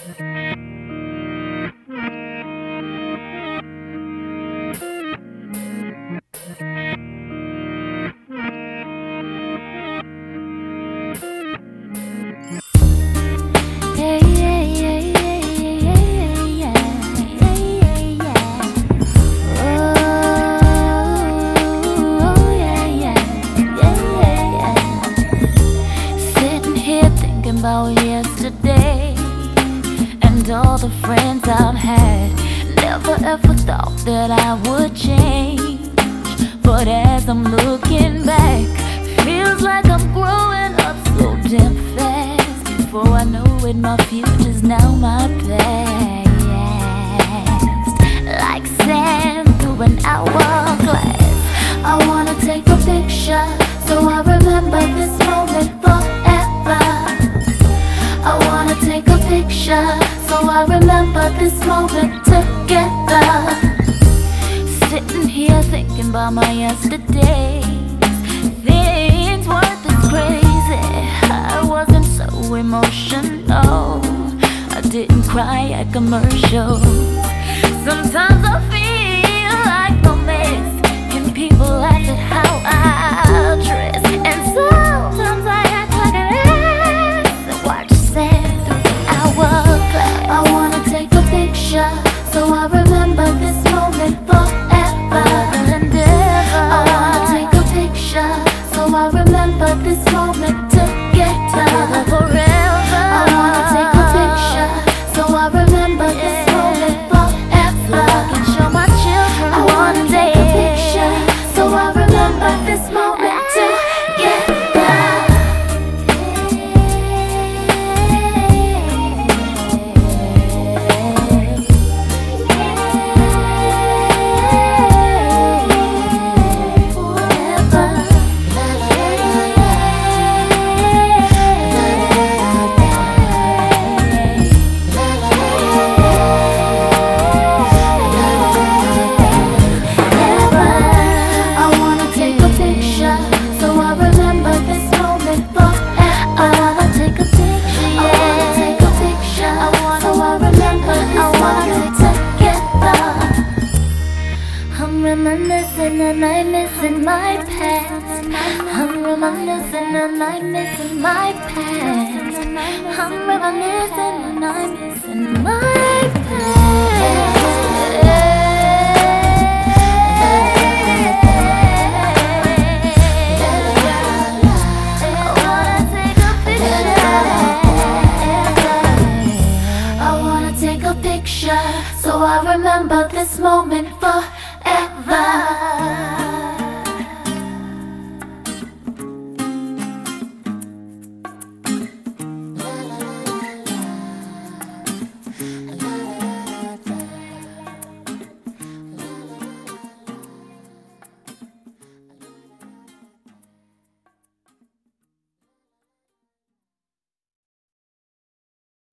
About yesterday and all the friends I've had. Never ever thought that I would change, but as I'm looking back, feels like I'm growing up so damn fast. Before I know it, my future's now my past. Like sand through an hourglass, I wanna take a picture so I remember this moment forever. I wanna take a picture so I remember this moment together. Sitting here thinking about my yesterdays, things weren't this crazy. I wasn't so emotional, I didn't cry at commercials. Sometimes I feel like a mess, and people laugh at how I dress. And sometimes I act like an ass and watch sand through the hourglass. I wanna take a picture so I remember this moment forever and ever. I wanna take a picture so I remember this moment together forever. I wanna take a picture so I remember this moment forever, so I can show my children. I wanna take a picture so I remember this moment together. I'm reminiscing and I'm missing my past. I'm reminiscing and I'm missing my past. I'm reminiscing and I'm missing my past. I wanna take a picture so I remember this moment forever.